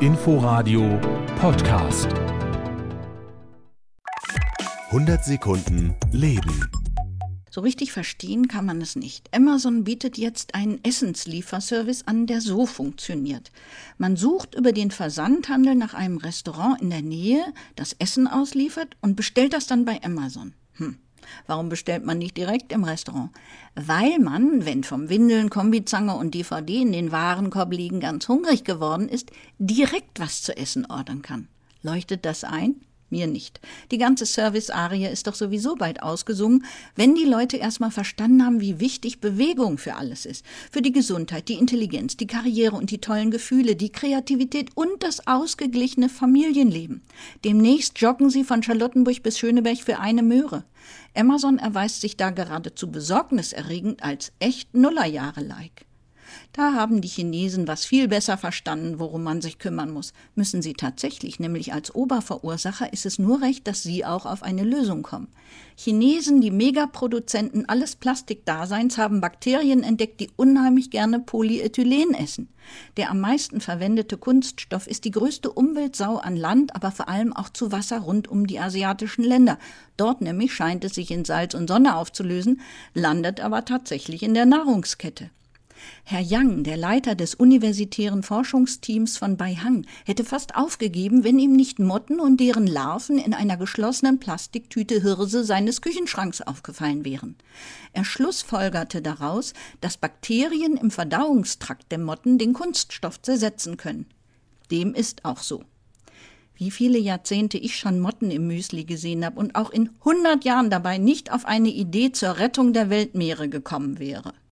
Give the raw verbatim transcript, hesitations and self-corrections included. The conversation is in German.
Inforadio Podcast. hundert Sekunden Leben. So richtig verstehen kann man es nicht. Amazon bietet jetzt einen Essenslieferservice an, der so funktioniert. Man sucht über den Versandhandel nach einem Restaurant in der Nähe, das Essen ausliefert und bestellt das dann bei Amazon. Hm. Warum bestellt man nicht direkt im Restaurant? Weil man, wenn vom Windeln, Kombizange und D V D in den Warenkorb liegen, ganz hungrig geworden ist, direkt was zu essen ordern kann. Leuchtet das ein? Mir nicht. Die ganze Service-Arie ist doch sowieso bald ausgesungen, wenn die Leute erstmal verstanden haben, wie wichtig Bewegung für alles ist. Für die Gesundheit, die Intelligenz, die Karriere und die tollen Gefühle, die Kreativität und das ausgeglichene Familienleben. Demnächst joggen sie von Charlottenburg bis Schöneberg für eine Möhre. Amazon erweist sich da geradezu besorgniserregend als echt Nullerjahre-like. Da haben die Chinesen was viel besser verstanden, worum man sich kümmern muss. Müssen sie tatsächlich, nämlich als Oberverursacher ist es nur recht, dass sie auch auf eine Lösung kommen. Chinesen, die Megaproduzenten alles Plastikdaseins, haben Bakterien entdeckt, die unheimlich gerne Polyethylen essen. Der am meisten verwendete Kunststoff ist die größte Umweltsau an Land, aber vor allem auch zu Wasser rund um die asiatischen Länder. Dort nämlich scheint es sich in Salz und Sonne aufzulösen, landet aber tatsächlich in der Nahrungskette. Herr Yang, der Leiter des universitären Forschungsteams von Beihang, hätte fast aufgegeben, wenn ihm nicht Motten und deren Larven in einer geschlossenen Plastiktüte Hirse seines Küchenschranks aufgefallen wären. Er schlussfolgerte daraus, dass Bakterien im Verdauungstrakt der Motten den Kunststoff zersetzen können. Dem ist auch so. Wie viele Jahrzehnte ich schon Motten im Müsli gesehen habe und auch in hundert Jahren dabei nicht auf eine Idee zur Rettung der Weltmeere gekommen wäre.